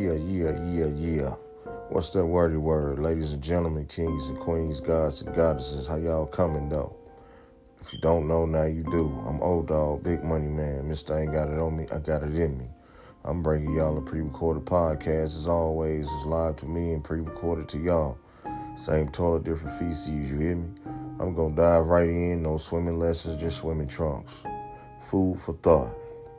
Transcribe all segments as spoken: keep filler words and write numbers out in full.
Yeah, yeah, yeah, yeah. What's that wordy word? Ladies and gentlemen, kings and queens, gods and goddesses, how y'all coming though? If you don't know, now you do. I'm Old Dog, Big Money Man. Mister Ain't Got It On Me, I Got It In Me. I'm bringing y'all a pre-recorded podcast as always. It's live to me and pre-recorded to y'all. Same toilet, different feces, you hear me? I'm gonna dive right in, no swimming lessons, just swimming trunks. Food for thought.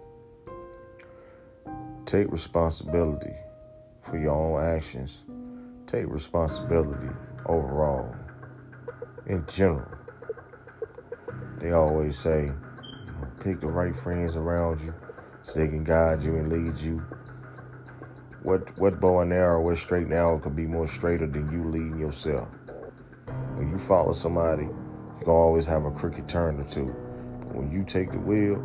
Take responsibility for your own actions. Take responsibility overall, in general. They always say, you know, pick the right friends around you so they can guide you and lead you. What what bow and arrow, what straight and arrow could be more straighter than you leading yourself? When you follow somebody, you're going to always have a crooked turn or two. But when you take the wheel,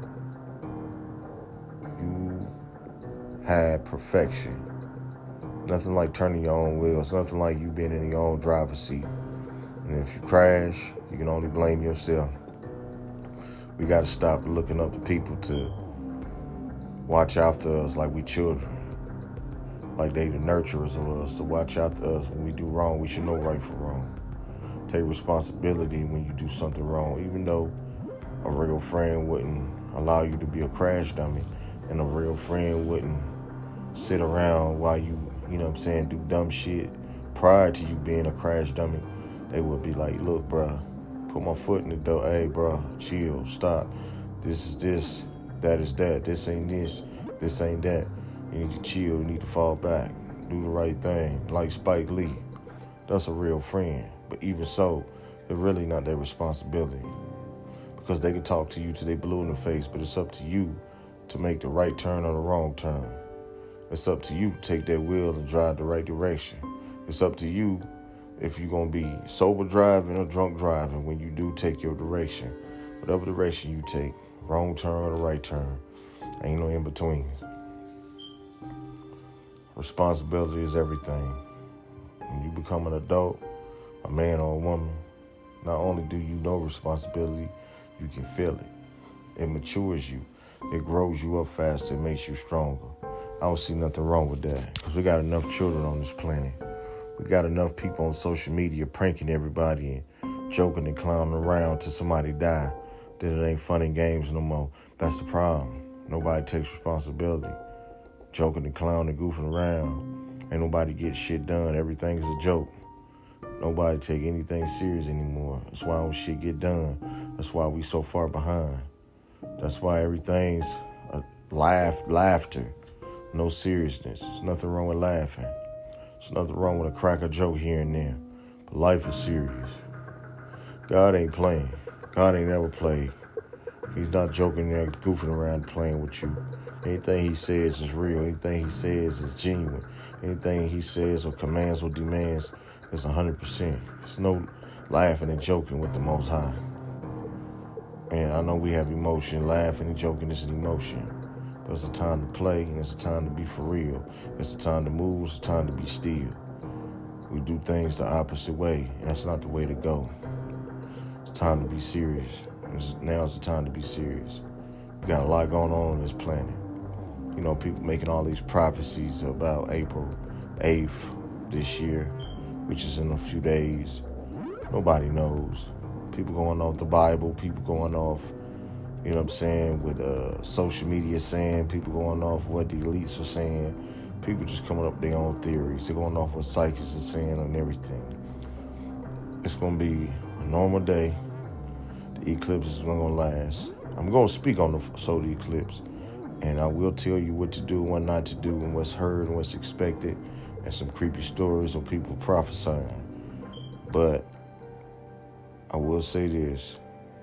you have perfection. Nothing like turning your own wheels. Nothing like you being in your own driver's seat. And if you crash, you can only blame yourself. We got to stop looking up to people to watch after us like we children. Like they the nurturers of us, to watch after us. When we do wrong, we should know right from wrong. Take responsibility when you do something wrong, even though a real friend wouldn't allow you to be a crash dummy, and a real friend wouldn't sit around while you, you know what I'm saying, do dumb shit prior to you being a crash dummy. They would be like, look, bruh, put my foot in the door. Hey, bruh, chill, stop. This is this, that is that. This ain't this, this ain't that. You need to chill, you need to fall back, do the right thing, like Spike Lee. That's a real friend. But even so, it's really not their responsibility, because they can talk to you till they blue in the face, but it's up to you to make the right turn or the wrong turn. It's up to you to take that wheel and drive the right direction. It's up to you if you're going to be sober driving or drunk driving when you do take your direction. Whatever direction you take, wrong turn or the right turn, ain't no in between. Responsibility is everything. When you become an adult, a man or a woman, not only do you know responsibility, you can feel it. It matures you. It grows you up faster. It makes you stronger. I don't see nothing wrong with that, because we got enough children on this planet. We got enough people on social media pranking everybody and joking and clowning around till somebody die. Then it ain't fun and games no more. That's the problem. Nobody takes responsibility. Joking and clowning, goofing around. Ain't nobody get shit done. Everything's a joke. Nobody take anything serious anymore. That's why don't shit get done. That's why we so far behind. That's why everything's a laugh, laughter. No seriousness. There's nothing wrong with laughing. There's nothing wrong with a crack a joke here and there. But life is serious. God ain't playing. God ain't never played. He's not joking there, goofing around, playing with you. Anything he says is real. Anything he says is genuine. Anything he says or commands or demands is one hundred percent. There's no laughing and joking with the Most High. And I know we have emotion. Laughing and joking is an emotion. But it's a time to play, and it's a time to be for real. It's a time to move. It's a time to be still. We do things the opposite way, and that's not the way to go. It's time to be serious. It's, now it's the time to be serious. We got a lot going on on this planet. You know, people making all these prophecies about April eighth this year, which is in a few days. Nobody knows. People going off the Bible, people going off, you know what I'm saying, with uh, social media saying, people going off what the elites are saying. People just coming up with their own theories. They're going off what psychics are saying and everything. It's going to be a normal day. The eclipse is not going to last. I'm going to speak on the solar eclipse, and I will tell you what to do, what not to do, and what's heard and what's expected, and some creepy stories of people prophesying. But I will say this.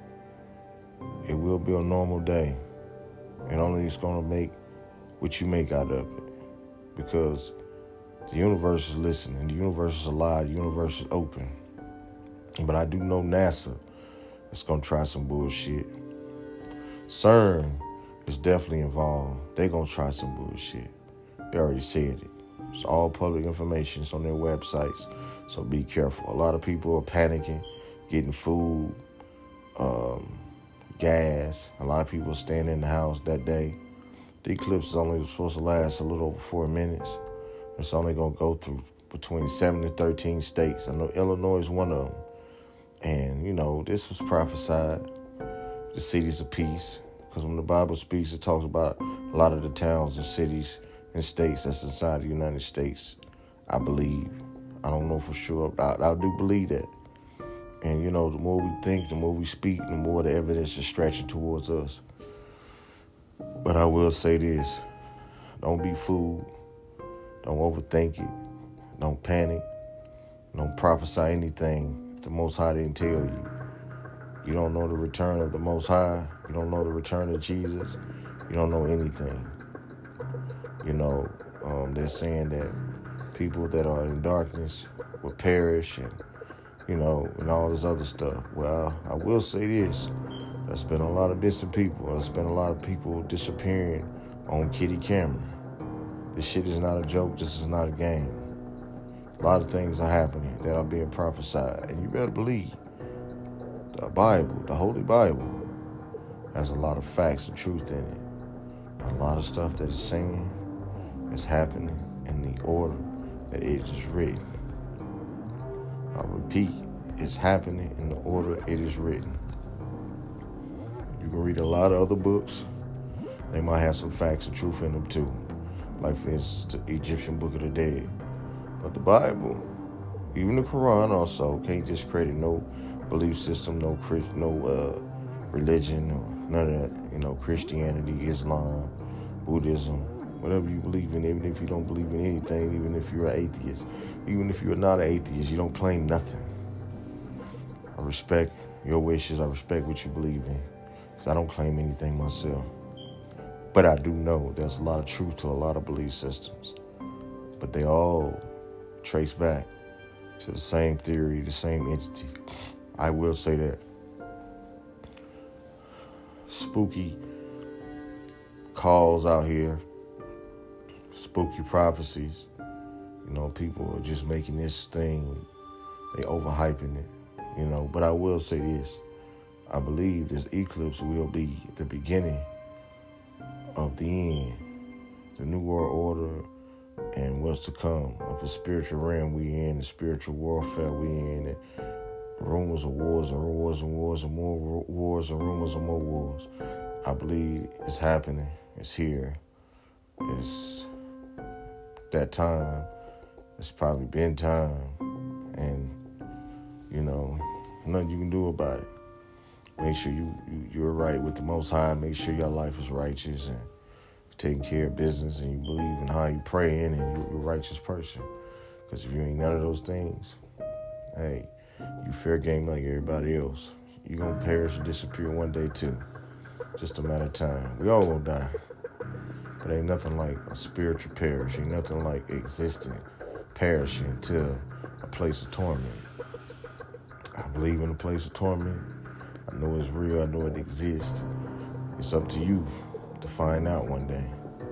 It will be a normal day, and only it's going to make what you make out of it, because the universe is listening. The universe is alive. The universe is open. But I do know NASA is going to try some bullshit. CERN is definitely involved. They're going to try some bullshit. They already said it. It's all public information. It's on their websites, so be careful. A lot of people are panicking, getting food, um, gas. A lot of people are staying in the house that day. The eclipse is only supposed to last a little over four minutes. It's only going to go through between seven and thirteen states. I know Illinois is one of them. And, you know, this was prophesied, the cities of peace. Because when the Bible speaks, it talks about a lot of the towns and cities and states that's inside the United States, I believe. I don't know for sure, but I, I do believe that. And, you know, the more we think, the more we speak, the more the evidence is stretching towards us. But I will say this. Don't be fooled. Don't overthink it. Don't panic. Don't prophesy anything if the Most High didn't tell you. You don't know the return of the Most High. You don't know the return of Jesus. You don't know anything. You know, um, they're saying that people that are in darkness will perish and, you know, and all this other stuff. Well, I will say this. There's been a lot of missing people. There's been a lot of people disappearing on kitty camera. This shit is not a joke. This is not a game. A lot of things are happening that are being prophesied. And you better believe the Bible, the Holy Bible, has a lot of facts and truth in it. A lot of stuff that is saying is happening in the order that it is written. I repeat, it's happening in the order it is written. You can read a lot of other books. They might have some facts and truth in them too. Like, for instance, the Egyptian Book of the Dead. But the Bible, even the Quran also, can't just credit no belief system, no no uh, religion, or none of that. You know, Christianity, Islam, Buddhism, whatever you believe in, even if you don't believe in anything, even if you're an atheist, even if you're not an atheist, you don't claim nothing. I respect your wishes. I respect what you believe in, because I don't claim anything myself. But I do know there's a lot of truth to a lot of belief systems. But they all trace back to the same theory, the same entity. I will say that. Spooky calls out here, spooky prophecies. You know, people are just making this thing, they overhyping it, you know. But I will say this. I believe this eclipse will be the beginning of the end, the New World Order, and what's to come of the spiritual realm we in, the spiritual warfare we in, and rumors of wars and wars and wars and more wars and rumors of more wars. I believe it's happening. It's here. It's that time. It's probably been time. And, you know, nothing you can do about it. Make sure you, you, you're right with the Most High. Make sure your life is righteous and taking care of business, and you believe in how you pray in, and you're a righteous person. Because if you ain't none of those things, hey, you fair game like everybody else. You're going to perish and disappear one day too. Just a matter of time. We all going to die. But ain't nothing like a spiritual perish. Ain't nothing like existing, perishing to a place of torment. I believe in a place of torment. I know it's real. I know it exists. It's up to you to find out one day.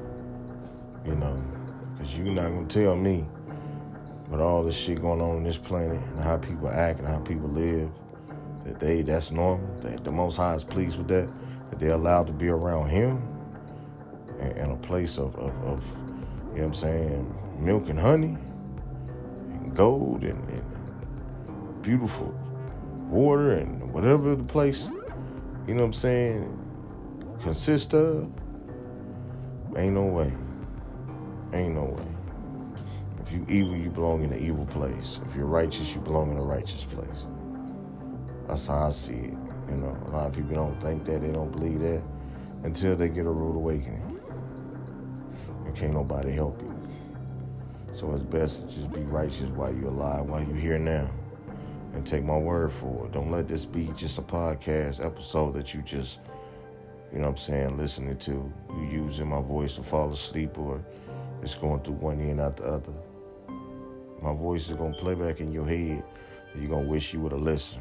You know, because you're not going to tell me, with all this shit going on on this planet and how people act and how people live, that they that's normal, that the Most High is pleased with that, that they're allowed to be around him and, and a place of, of, of, you know what I'm saying, milk and honey and gold and, and beautiful water and whatever the place, you know what I'm saying, consists of. Ain't no way. Ain't no way. If you evil, you belong in an evil place. If you're righteous, you belong in a righteous place. That's how I see it. You know, a lot of people don't think that, they don't believe that until they get a rude awakening. And can't nobody help you. So it's best to just be righteous while you're alive, while you're here now. And take my word for it. Don't let this be just a podcast episode that you just, you know what I'm saying, listening to. You using my voice to fall asleep, or it's going through one ear and out the other. My voice is going to play back in your head, and you're going to wish you would have listened.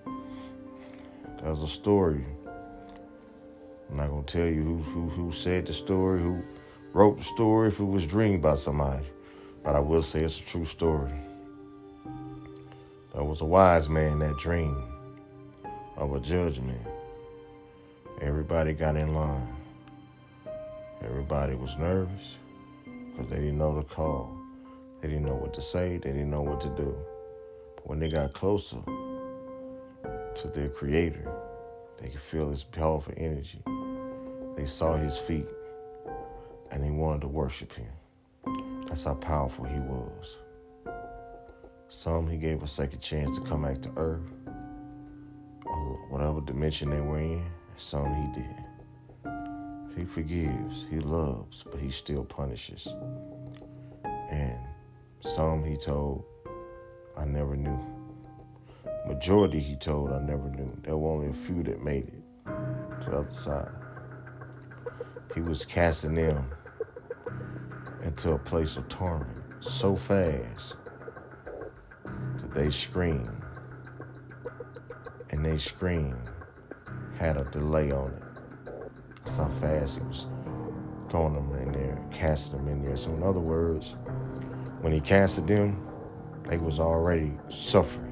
There's a story. I'm not going to tell you who, who, who said the story, who wrote the story, if it was dreamed by somebody. But I will say it's a true story. There was a wise man that dreamed of a judgment. Everybody got in line. Everybody was nervous because they didn't know the call. They didn't know what to say. They didn't know what to do. But when they got closer to their creator, they could feel his powerful energy. They saw his feet, and they wanted to worship him. That's how powerful he was. Some he gave a second chance to come back to earth, or whatever dimension they were in. Some he did. He forgives, he loves, but he still punishes. And some he told, I never knew. Majority he told, I never knew. There were only a few that made it to the other side. He was casting them into a place of torment so fast that they screamed. And they scream had a delay on it. That's how fast he was throwing them in there, casting them in there. So in other words, when he casted them, they was already suffering.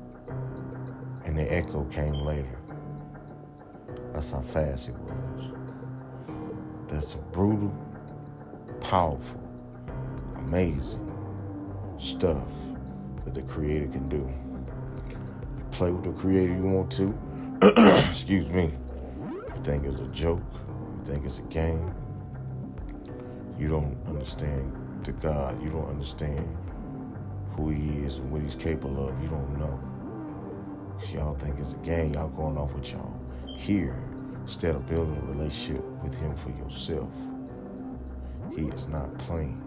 And the echo came later. That's how fast it was. That's a brutal, powerful, amazing stuff that the Creator can do. You play with the Creator you want to. Excuse me. You think it's a joke. You think it's a game. You don't understand the God. You don't understand who he is and what he's capable of. You don't know. Y'all think it's a game. Y'all going off with y'all here instead of building a relationship with him for yourself. He is not playing.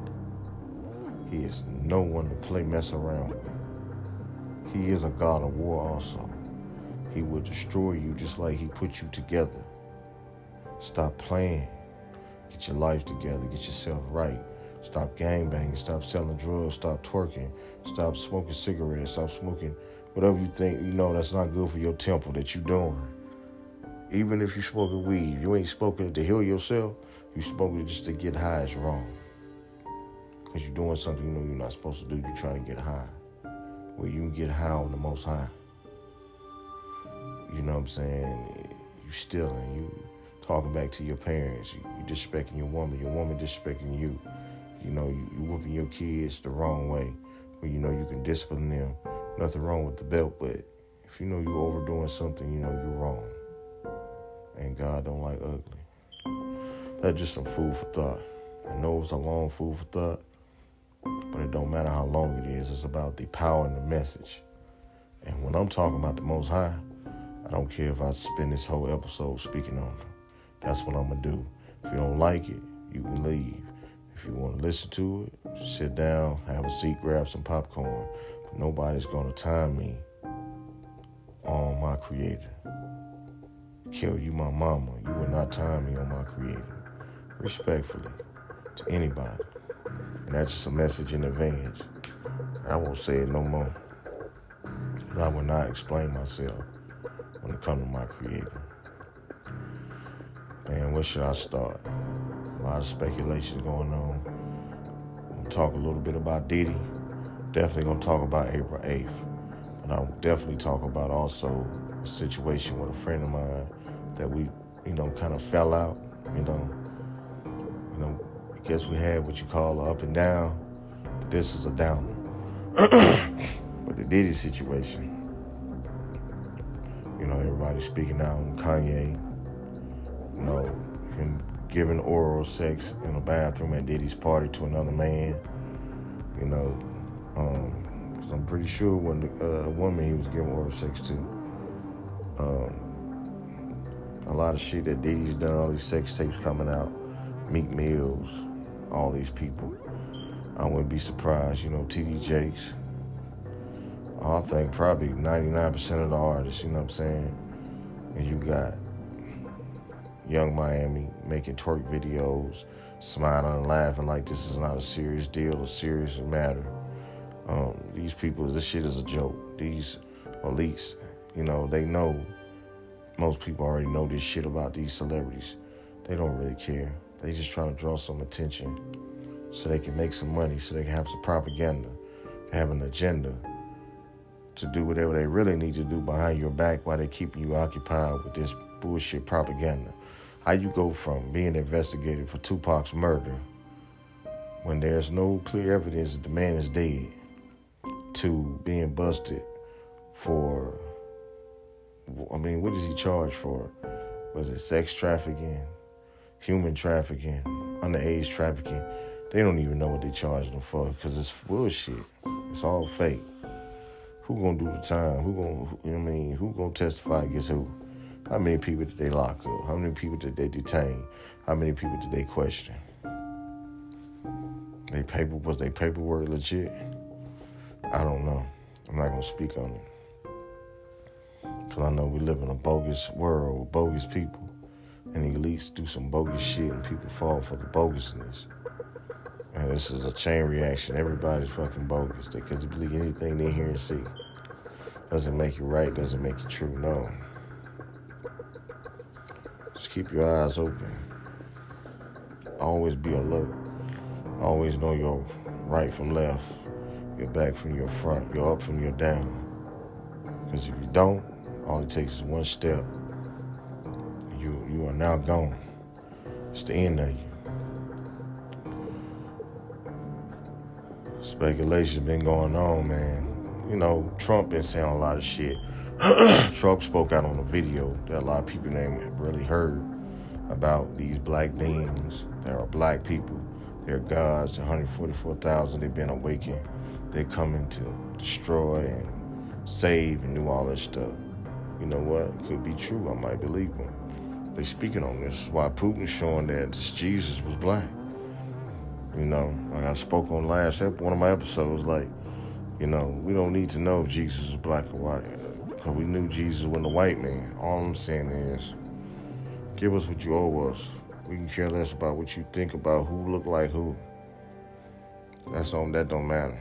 He is no one to play mess around with. He is a God of war also. He will destroy you just like he put you together. Stop playing. Get your life together. Get yourself right. Stop gangbanging. Stop selling drugs. Stop twerking. Stop smoking cigarettes. Stop smoking whatever you think, you know, that's not good for your temple that you're doing. Even if you're smoking weed, you ain't smoking it to heal yourself. You smoking it just to get high is wrong. Because you're doing something you know you're not supposed to do. You're trying to get high. Where you can get high on the most high. You know what I'm saying? You stealing. You talking back to your parents. You, you disrespecting your woman. Your woman disrespecting you. You know, you, you whooping your kids the wrong way. Where you know you can discipline them. Nothing wrong with the belt, but if you know you're overdoing something, you know you're wrong. And God don't like ugly. That's just some food for thought. I know it's a long food for thought, but it don't matter how long it is. It's about the power and the message. And when I'm talking about the Most High, I don't care if I spend this whole episode speaking on it. That's what I'm going to do. If you don't like it, you can leave. If you want to listen to it, sit down, have a seat, grab some popcorn. But nobody's going to time me on my Creator. Kill you, my mama. You will not time me on my Creator. Respectfully, to anybody. And that's just a message in advance. I won't say it no more. Because I will not explain myself when it comes to my Creator. Man, where should I start? A lot of speculations going on. I'm going to talk a little bit about Diddy. Definitely going to talk about April eighth. But I'll definitely talk about also a situation with a friend of mine that we, you know, kind of fell out, you know. You know, I guess we had what you call an up and down, but this is a downer. But the Diddy situation, you know, everybody speaking out on Kanye, you know, him giving oral sex in a bathroom at Diddy's party to another man, you know, um, 'cause I'm pretty sure when the uh, woman he was giving oral sex to, um, a lot of shit that Diddy's done, all these sex tapes coming out, Meek Mills, all these people. I wouldn't be surprised, you know, T D Jakes. I think probably ninety-nine percent of the artists, you know what I'm saying? And you got Young Miami making twerk videos, smiling and laughing like this is not a serious deal, a serious matter. Um, these people, this shit is a joke. These elites, you know, they know, most people already know this shit about these celebrities. They don't really care. They just trying to draw some attention so they can make some money, so they can have some propaganda, have an agenda to do whatever they really need to do behind your back while they're keeping you occupied with this bullshit propaganda. How you go from being investigated for Tupac's murder, when there's no clear evidence that the man is dead, to being busted for, I mean, what is he charged for? Was it sex trafficking, human trafficking, underage trafficking? They don't even know what they charged them for because it's bullshit. It's all fake. Who gonna do the time? Who gonna, you know what I mean, who gonna testify against who? How many people did they lock up? How many people did they detain? How many people did they question? They paper, was they paperwork legit? I don't know. I'm not gonna speak on it. Cause I know we live in a bogus world with bogus people. And elites do some bogus shit and people fall for the bogusness. And this is a chain reaction. Everybody's fucking bogus. They could believe anything they hear and see. Doesn't make you right, doesn't make you true, no. Just keep your eyes open. Always be alert. Always know your right from left, your back from your front, your up from your down. Because if you don't, all it takes is one step. You you are now gone. It's the end of you. Speculation's been going on, man. You know, Trump been saying a lot of shit. Trump spoke out on a video that a lot of people ain't really heard about these black beings. There are black people. They're gods. one hundred forty-four thousand. They've been awakened. They're coming to destroy and save and do all that stuff. You know what? It could be true. I might believe them. They speaking on this. Why Putin's showing that Jesus was black. You know, like I spoke on last one of my episodes, like, you know, we don't need to know if Jesus is black or white, because we knew Jesus wasn't a white man. All I'm saying is, give us what you owe us. We can care less about what you think about who look like who. That's on, that don't matter.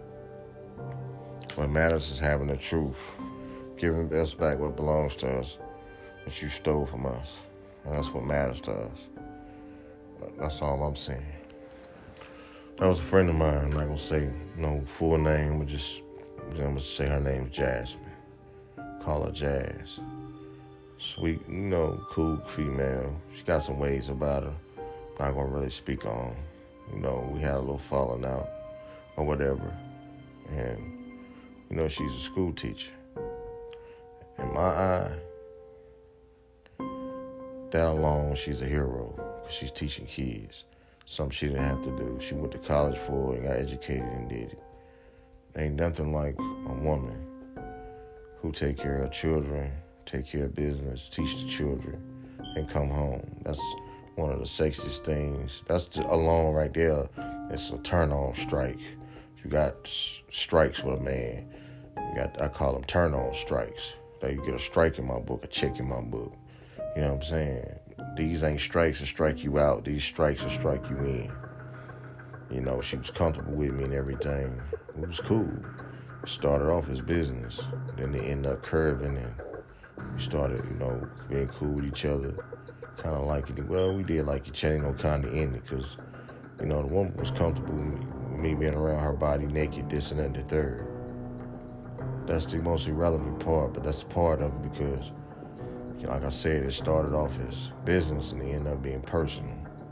What matters is having the truth, giving us back what belongs to us that you stole from us. And that's what matters to us. That's all I'm saying. That was a friend of mine. I'm not gonna say no full name, but just I'm gonna say her name is Jasmine. Call her Jazz. Sweet, you know, cool female. She got some ways about her. Not gonna really speak on. You know, we had a little falling out or whatever, and you know, she's a school teacher. In my eye, that alone, she's a hero because she's teaching kids. Something she didn't have to do. She went to college for it and got educated and did it. Ain't nothing like a woman who take care of children, take care of business, teach the children, and come home. That's one of the sexiest things. That's the, alone right there. It's a turn-on strike. You got strikes with a man. You got, I call them turn-on strikes. Like you get a strike in my book, a check in my book. You know what I'm saying? These ain't strikes to strike you out. These strikes will strike you in. You know, she was comfortable with me and everything. It was cool. It started off as business. Then they ended up curving and we started, you know, being cool with each other. Kind of like it. Well, we did like each other, you know, kind of ended because, you know, the woman was comfortable with me, with me being around her body naked, this and that and the third. That's the most irrelevant part, but that's the part of it because, like I said, it started off as business and it ended up being personal.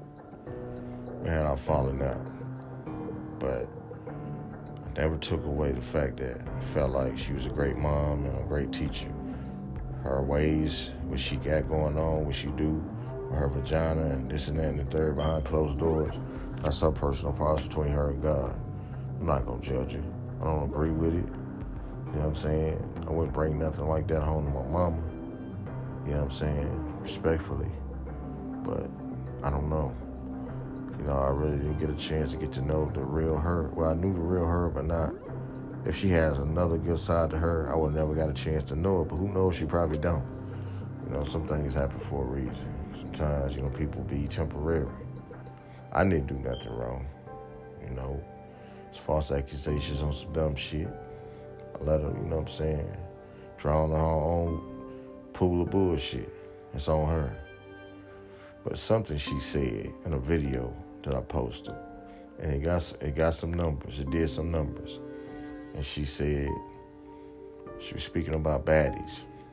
We had our falling out. But I never took away the fact that I felt like she was a great mom and a great teacher. Her ways, what she got going on, what she do with her vagina and this and that and the third behind closed doors, that's her personal problem between her and God. I'm not going to judge it. I don't agree with it. You know what I'm saying? I wouldn't bring nothing like that home to my mama. You know what I'm saying? Respectfully. But I don't know. You know, I really didn't get a chance to get to know the real her. Well, I knew the real her, but not. If she has another good side to her, I would have never got a chance to know it. But who knows? She probably don't. You know, some things happen for a reason. Sometimes, you know, people be temporary. I didn't do nothing wrong. You know, it's false accusations on some dumb shit. I let her, you know what I'm saying, drown on her own pool of bullshit. It's on her. But something she said in a video that I posted, and it got it got some numbers. It did some numbers. And she said, she was speaking about baddies.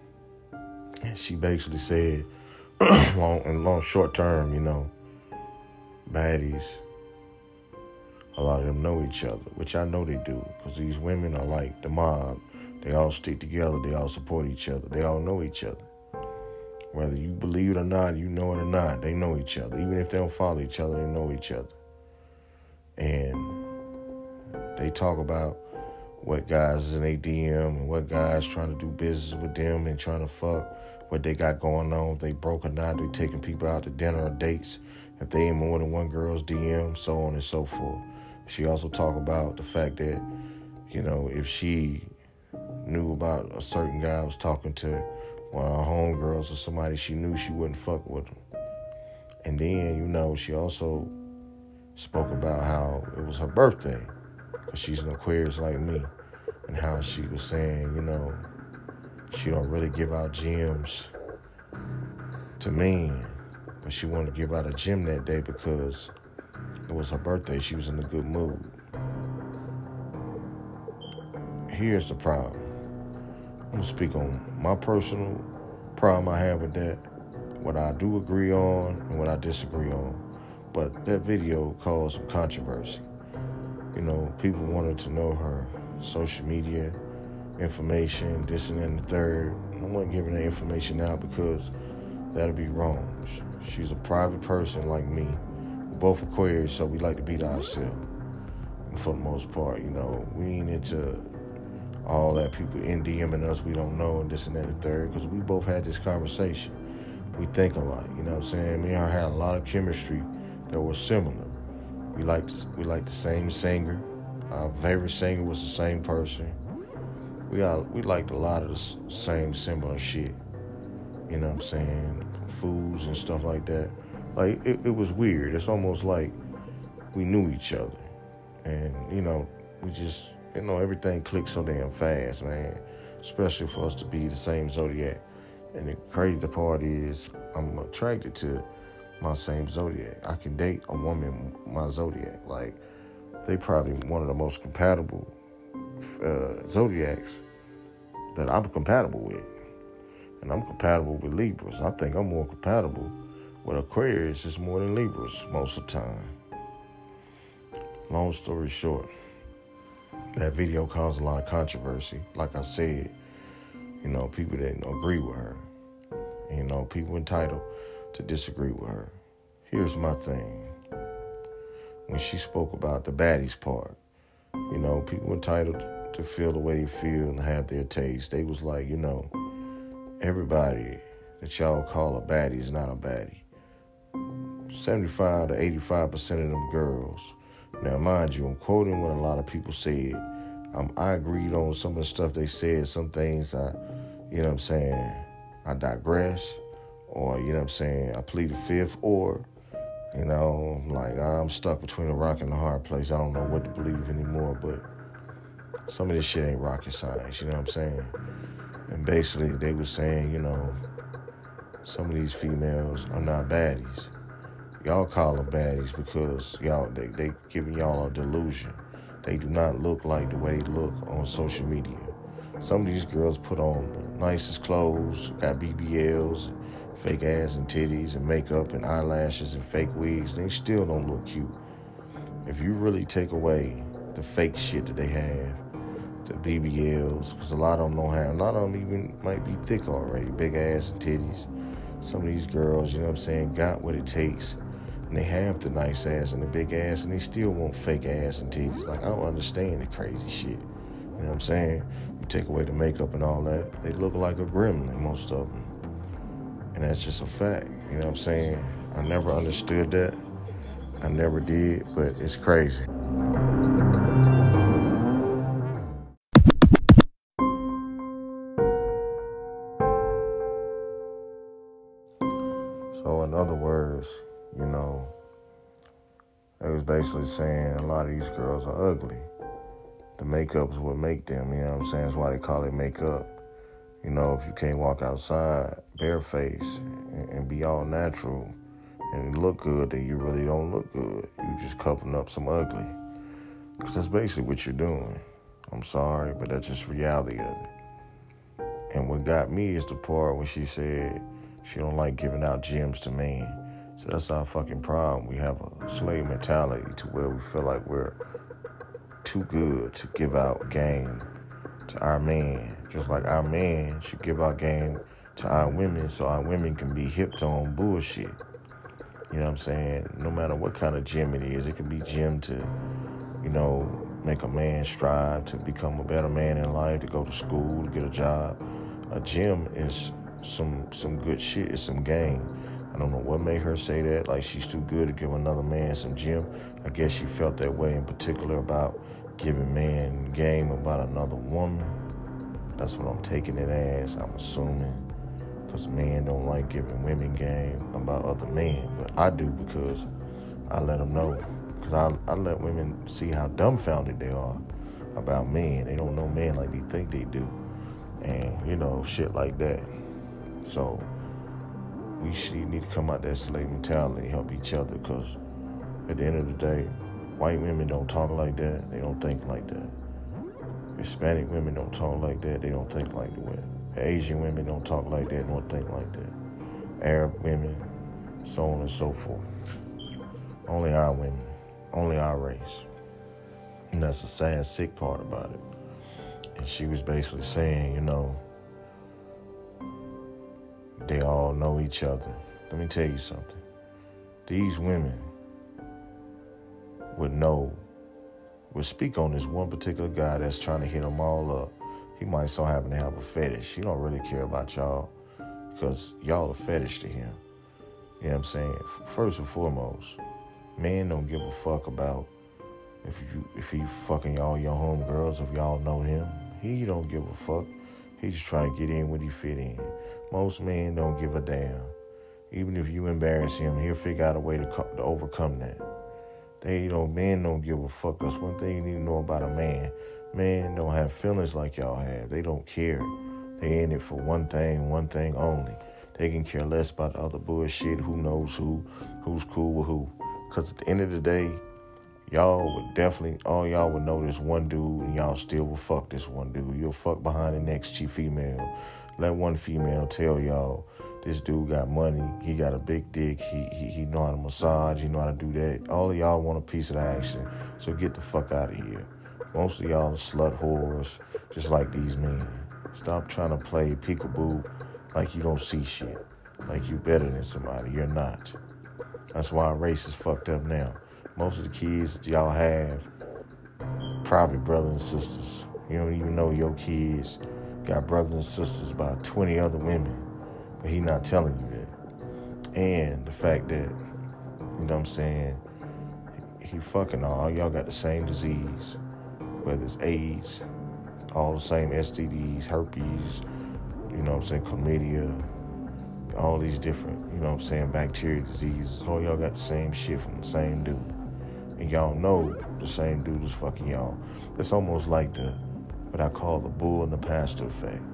And she basically said, long in long short term, you know, baddies A lot of them know each other, which I know they do, because these women are like the mob. They all stick together. They all support each other. They all know each other. Whether you believe it or not, you know it or not, they know each other. Even if they don't follow each other, they know each other. And they talk about what guys is in their D M and what guys trying to do business with them and trying to fuck, what they got going on, if they broke or not, they taking people out to dinner or dates, if they in more than one girl's D M, so on and so forth. She also talk about the fact that, you know, if she knew about a certain guy was talking to one of her homegirls or somebody she knew, she wouldn't fuck with him. And then, you know, she also spoke about how it was her birthday, because she's an Aquarius like me, and how she was saying, you know, she don't really give out gems to men, but she wanted to give out a gem that day because it was her birthday. She was in a good mood. Here's the problem. I'm going to speak on my personal problem I have with that, what I do agree on and what I disagree on. But that video caused some controversy. You know, people wanted to know her social media information, this and that and the third. I wasn't giving that information out because that'd be wrong. She's a private person like me. We're both Aquarius, so we like to be to ourselves. And for the most part, you know, we ain't into all that people NDMing us we don't know and this and that and the third, because we both had this conversation. We think alike, you know what I'm saying? Me and her had a lot of chemistry that was similar. We liked we liked the same singer. Our favorite singer was the same person. We got we liked a lot of the same similar shit. You know what I'm saying? Foods and stuff like that. Like it, it was weird. It's almost like we knew each other. And, you know, we just, you know, everything clicked so damn fast, man. Especially for us to be the same zodiac. And the crazy part is I'm attracted to my same zodiac. I can date a woman my zodiac. Like, they probably one of the most compatible uh, zodiacs that I'm compatible with. And I'm compatible with Libras. I think I'm more compatible with Aquarius is more than Libras most of the time. Long story short, that video caused a lot of controversy. Like I said, you know, people didn't agree with her. You know, people entitled to disagree with her. Here's my thing. When she spoke about the baddies part, you know, people entitled to feel the way they feel and have their taste. They was like, you know, everybody that y'all call a baddie is not a baddie. seventy-five to eighty-five percent of them girls. Now, mind you, I'm quoting what a lot of people said. Um, I agreed on some of the stuff they said. Some things I, you know what I'm saying, I digress. Or, you know what I'm saying, I plead the fifth. Or, you know, like I'm stuck between a rock and a hard place. I don't know what to believe anymore. But some of this shit ain't rocket science, you know what I'm saying? And basically, they were saying, you know, some of these females are not baddies. Y'all call them baddies because y'all they, they giving y'all a delusion. They do not look like the way they look on social media. Some of these girls put on the nicest clothes, got B B Ls, fake ass and titties and makeup and eyelashes and fake wigs. They still don't look cute. If you really take away the fake shit that they have, the B B Ls, because a lot of them don't have, a lot of them even might be thick already, big ass and titties. Some of these girls, you know what I'm saying, got what it takes. And they have the nice ass and the big ass, and they still want fake ass and titties. Like, I don't understand the crazy shit. You know what I'm saying? You take away the makeup and all that, they look like a gremlin, most of them. And that's just a fact. You know what I'm saying? I never understood that. I never did, but it's crazy. So in other words, you know, they was basically saying a lot of these girls are ugly. The makeup's what make them, you know what I'm saying? That's why they call it makeup. You know, if you can't walk outside barefaced and, and be all natural and look good, then you really don't look good. You just covering up some ugly. Because that's basically what you're doing. I'm sorry, but that's just reality of it. And what got me is the part when she said she don't like giving out gems to men. So that's our fucking problem. We have a slave mentality to where we feel like we're too good to give out game to our men. Just like our men should give out game to our women so our women can be hipped on bullshit. You know what I'm saying? No matter what kind of gym it is, it can be gym to, you know, make a man strive to become a better man in life, to go to school, to get a job. A gym is some some good shit. It's some game. I don't know what made her say that, like she's too good to give another man some gym. I guess she felt that way in particular about giving men game about another woman. That's what I'm taking it as, I'm assuming. Because men don't like giving women game about other men. But I do, because I let them know. Because I, I let women see how dumbfounded they are about men. They don't know men like they think they do. And, you know, shit like that. So we should need to come out that slave mentality, help each other, because at the end of the day, white women don't talk like that. They don't think like that. Hispanic women don't talk like that. They don't think like that. Asian women don't talk like that. Don't think like that. Arab women, so on and so forth. Only our women. Only our race. And that's the sad, sick part about it. And she was basically saying, you know, they all know each other. Let me tell you something. These women would know, would speak on this one particular guy that's trying to hit them all up. He might so happen to have a fetish. He don't really care about y'all because y'all a fetish to him. You know what I'm saying? First and foremost, men don't give a fuck about if you if he fucking y'all your homegirls, if y'all know him. He don't give a fuck. He just trying to get in when he fit in. Most men don't give a damn. Even if you embarrass him, he'll figure out a way to, co- to overcome that. They don't, men don't give a fuck. That's one thing you need to know about a man. Men don't have feelings like y'all have. They don't care. They in it for one thing, one thing only. They can care less about the other bullshit. Who knows who, who's cool with who. Because at the end of the day, y'all would definitely, all y'all would know this one dude, and y'all still will fuck this one dude. You'll fuck behind the next chief female. Let one female tell y'all, this dude got money, he got a big dick, he, he he know how to massage, he know how to do that. All of y'all want a piece of the action, so get the fuck out of here. Most of y'all are slut whores, just like these men. Stop trying to play peekaboo like you don't see shit, like you better than somebody. You're not. That's why our race is fucked up now. Most of the kids that y'all have, probably brothers and sisters. You don't even know your kids got brothers and sisters by twenty other women, but he not telling you that. And the fact that, you know what I'm saying, he fucking all, y'all got the same disease, whether it's AIDS, all the same S T Ds, herpes, you know what I'm saying, chlamydia, all these different, you know what I'm saying, bacteria diseases. All y'all got the same shit from the same dude. And y'all know the same dude is fucking y'all. It's almost like the, what I call the bull and the pastor effect.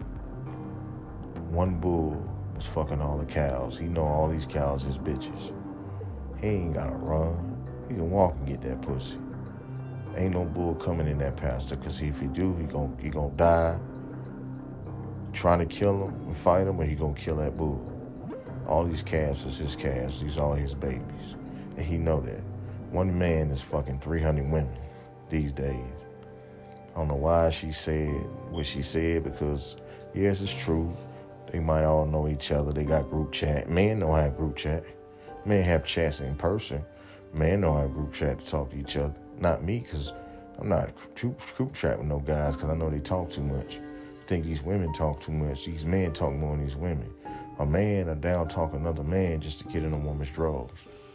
One bull is fucking all the cows. He know all these cows is bitches. He ain't gotta run. He can walk and get that pussy. Ain't no bull coming in that pasture, because if he do, he gon' he gon' die trying to kill him and fight him, or he gonna kill that bull. All these calves is his calves. These are his babies. And he know that. One man is fucking three hundred women these days. I don't know why she said what she said, because, yes, it's true. They might all know each other. They got group chat. Men don't have group chat. Men have chats in person. Men don't have group chat to talk to each other. Not me, because I'm not group, group chat with no guys, because I know they talk too much. I think these women talk too much. These men talk more than these women. A man are down talk another man just to get in a woman's drawers.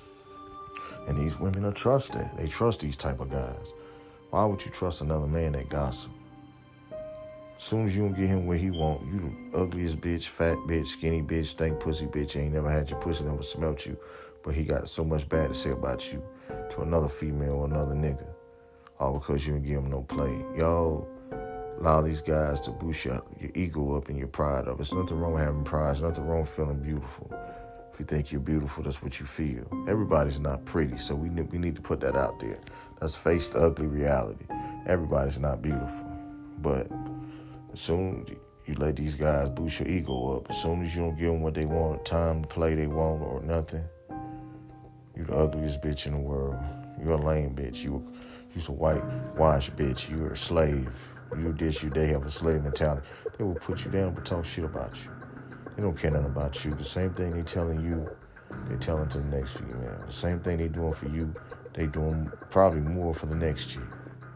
And these women will trust that. They trust these type of guys. Why would you trust another man that gossip? As soon as you don't get him where he want, you the ugliest bitch, fat bitch, skinny bitch, stink pussy bitch, ain't never had your pussy, never smelt you, but he got so much bad to say about you to another female or another nigga, all because you didn't give him no play. Y'all allow these guys to boost your, your ego up and your pride up. There's nothing wrong with having pride. There's nothing wrong with feeling beautiful. If you think you're beautiful, that's what you feel. Everybody's not pretty, so we need, we need to put that out there. Let's face the ugly reality. Everybody's not beautiful. But as soon as you let these guys boost your ego up, as soon as you don't give them what they want, time to play they want or nothing, You the ugliest bitch in the world. You're a lame bitch. You you's a whitewash bitch. You're a slave. You this, you they have a slave mentality. They will put you down but talk shit about you. They don't care nothing about you. The same thing they telling you, they telling to the next female. The same thing they doing for you, they doing probably more for the next chick.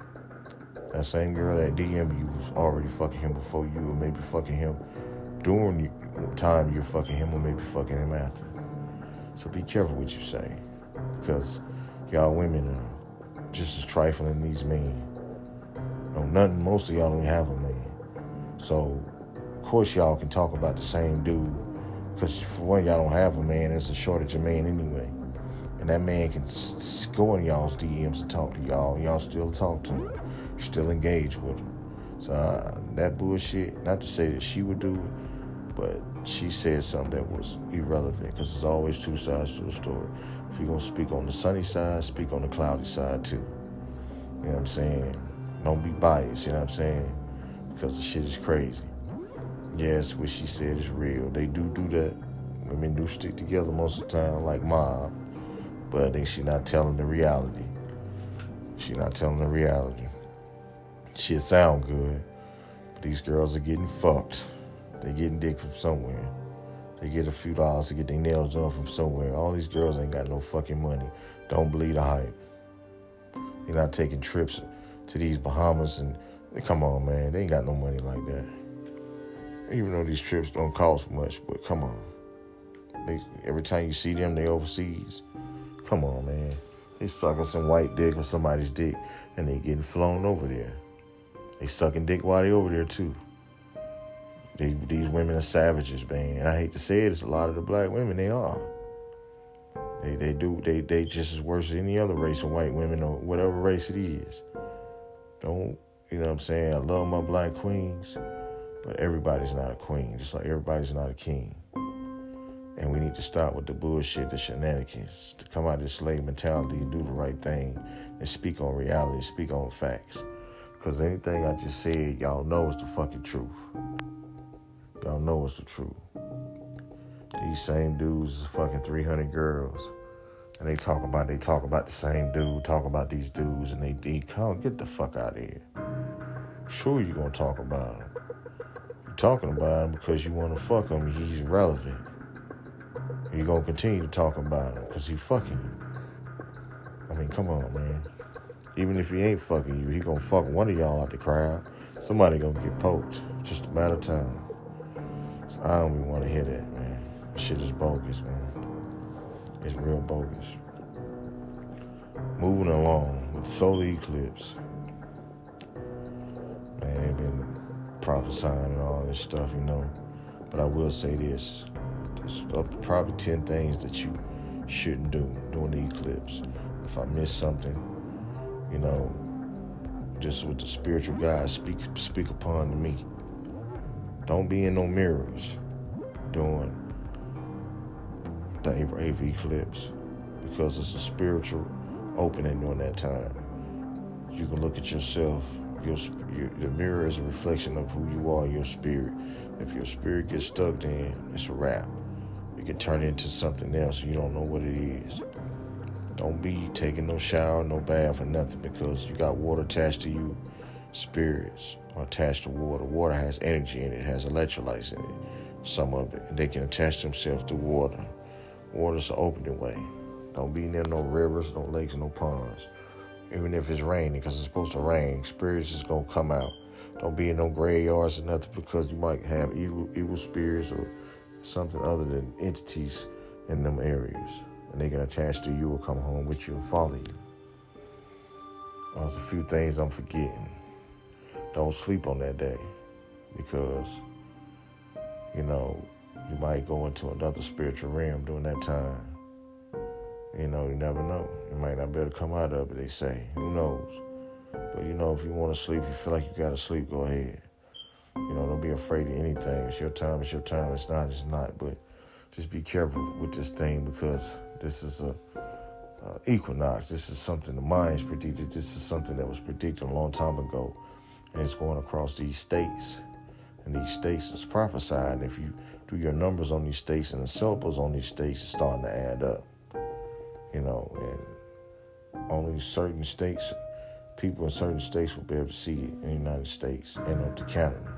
That same girl that D M you was already fucking him before you, or maybe fucking him during the time you're fucking him, or maybe fucking him after. So be careful what you say, because y'all women are just as trifling as these men. No, nothing. Most of y'all don't have a man, so of course y'all can talk about the same dude. Because for one, y'all don't have a man. There's a shortage of men anyway, and that man can s- go in y'all's D Ms and talk to y'all. And y'all still talk to him, still engage with him. So uh, that bullshit. Not to say that she would do it, but she said something that was irrelevant, because there's always two sides to a story. If you're going to speak on the sunny side, speak on the cloudy side too. You know what I'm saying? Don't be biased, you know what I'm saying? Because the shit is crazy. Yes, what she said is real. They do do that. Women do stick together most of the time, like mob. But I think she not telling the reality. She not telling the reality. Shit sound good, but these girls are getting fucked. They getting dick from somewhere. They get a few dollars to get their nails done from somewhere. All these girls ain't got no fucking money. Don't believe the hype. They're not taking trips to these Bahamas and, come on, man, they ain't got no money like that. Even though these trips don't cost much, but come on. They, every time you see them, they overseas. Come on, man. They sucking some white dick or somebody's dick, and they getting flown over there. They sucking dick while they over there, too. They, these women are savages, man. And I hate to say it, it's a lot of the black women, they are. They they do, they, they just as worse as any other race of white women or whatever race it is. Don't, you know what I'm saying? I love my black queens, but everybody's not a queen, just like everybody's not a king. And we need to stop with the bullshit, the shenanigans, to come out of this slave mentality and do the right thing and speak on reality, speak on facts. Because anything I just said, y'all know is the fucking truth. Y'all know it's the truth. These same dudes is fucking three hundred girls. And they talk about, they talk about the same dude, talk about these dudes, and they, they come, get the fuck out of here. Sure you gonna talk about him. You're talking about him because you want to fuck him, he's irrelevant. You're gonna continue to talk about him because he's fucking you. I mean, come on, man. Even if he ain't fucking you, he gonna fuck one of y'all out the crowd. Somebody gonna get poked. Just a matter of time. So I don't even want to hear that, man. Shit is bogus, man. It's real bogus. Moving along with Solar Eclipse. Man, they've been prophesying and all this stuff, you know. But I will say this. There's up to probably ten things that you shouldn't do during the eclipse. If I miss something, you know, just with the spiritual guides speak speak upon to me. Don't be in no mirrors during the April eighth eclipse, because it's a spiritual opening during that time. You can look at yourself. Your, your the mirror is a reflection of who you are, your spirit. If your spirit gets stuck, then it's a wrap. It can turn into something else. You don't know what it is. Don't be taking no shower, no bath, or nothing, because you got water attached to you. Spirits are attached to water. Water has energy in it. It has electrolytes in it. Some of it. And they can attach themselves to water. Water's an opening way. Don't be near no rivers, no lakes, no ponds. Even if it's raining, because it's supposed to rain, spirits is going to come out. Don't be in no graveyards or nothing, because you might have evil, evil spirits or something other than entities in them areas. And they can attach to you or come home with you and follow you. There's a few things I'm forgetting. Don't sleep on that day, because, you know, you might go into another spiritual realm during that time. You know, you never know. You might not be able to come out of it, they say. Who knows? But, you know, if you want to sleep, you feel like you got to sleep, go ahead. You know, don't be afraid of anything. It's your time, it's your time. It's not, it's not. But just be careful with this thing, because this is a uh, equinox. This is something the Mayans predicted. This is something that was predicted a long time ago. And it's going across these states. And these states is prophesied. And if you do your numbers on these states and the syllables on these states, it's starting to add up. You you know, and only certain states, people in certain states will be able to see it in the United States and up to Canada.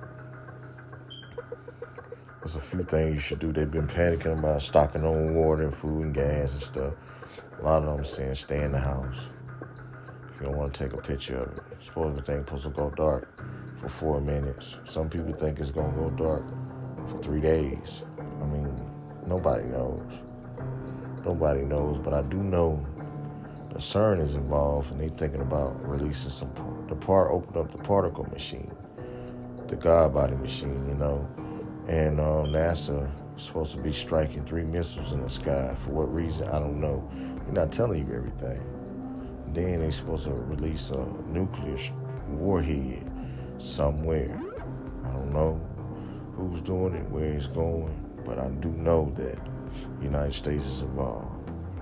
There's a few things you should do. They've been panicking about stocking on water and food and gas and stuff. A lot of them saying stay in the house. You don't want to take a picture of it. Suppose the thing's supposed to go dark for four minutes. Some people think it's going to go dark for three days. I mean, nobody knows. Nobody knows, but I do know the CERN is involved, and they thinking about releasing some, the part, open up the particle machine, the God body machine, you know. And um, NASA is supposed to be striking three missiles in the sky. For what reason, I don't know. They're not telling you everything. Then they're supposed to release a nuclear warhead somewhere. I don't know who's doing it, where it's going, but I do know that the United States is involved.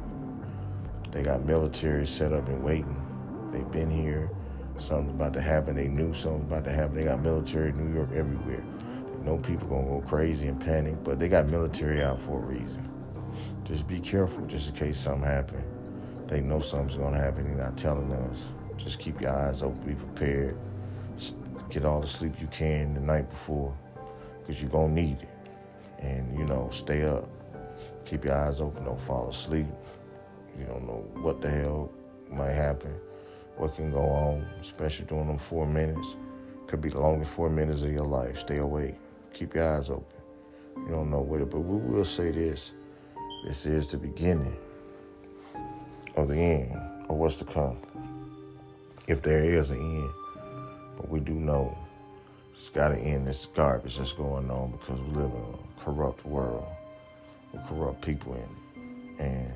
They got military set up and waiting. They've been here. Something's about to happen. They knew something's about to happen. They got military in New York everywhere. They know people gonna go crazy and panic, but they got military out for a reason. Just be careful, just in case something happens. They know something's gonna happen. They're not telling us. Just keep your eyes open. Be prepared. Get all the sleep you can the night before, because you're gonna need it. And, you know, stay up. Keep your eyes open. Don't fall asleep. You don't know what the hell might happen, what can go on, especially during them four minutes. Could be the longest four minutes of your life. Stay awake. Keep your eyes open. You don't know what it, but we will say this. This is the beginning of the end, of what's to come, if there is an end. But we do know it's got to end this garbage that's going on, because we live in a corrupt world with corrupt people in it. And,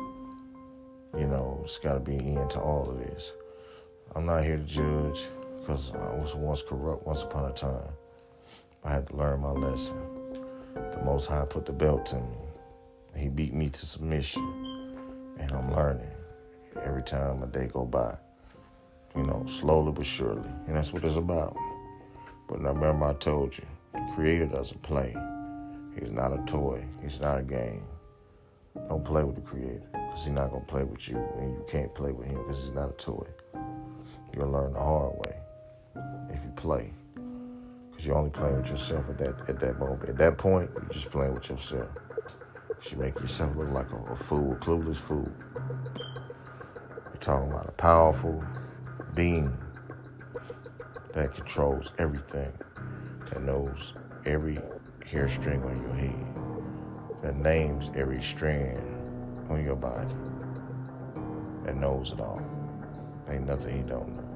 you know, it's got to be an end to all of this. I'm not here to judge, because I was once corrupt once upon a time. I had to learn my lesson. The Most High put the belt to me. He beat me to submission. And I'm learning every time a day go by. You know, slowly but surely. And that's what it's about. But now remember, I told you, the Creator doesn't play. He's not a toy. He's not a game. Don't play with the Creator, because he's not going to play with you. And you can't play with him, because he's not a toy. You'll learn the hard way if you play. Because you're only playing with yourself at that at that moment. At that point, you're just playing with yourself. Because you make yourself look like a, a fool, a clueless fool. You're talking about a powerful being that controls everything, that knows every hair string on your head, that names every strand on your body, that knows it all. Ain't nothing he don't know.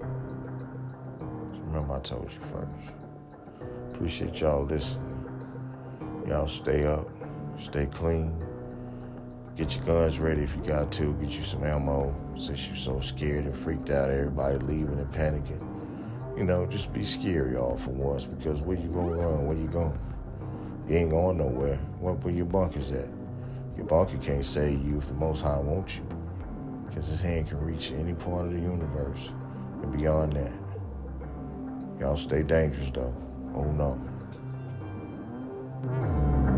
So remember, I told you first. Appreciate y'all listening. Y'all stay up, stay clean. Get your guns ready if you got to. Get you some ammo, since you're so scared and freaked out, everybody leaving and panicking. You know, just be scared, y'all, for once, because where you gonna run? Where you going? You ain't going nowhere. What where your bunkers at? Your bunker can't save you if the Most High wants you, because his hand can reach any part of the universe and beyond that. Y'all stay dangerous, though. Oh, no.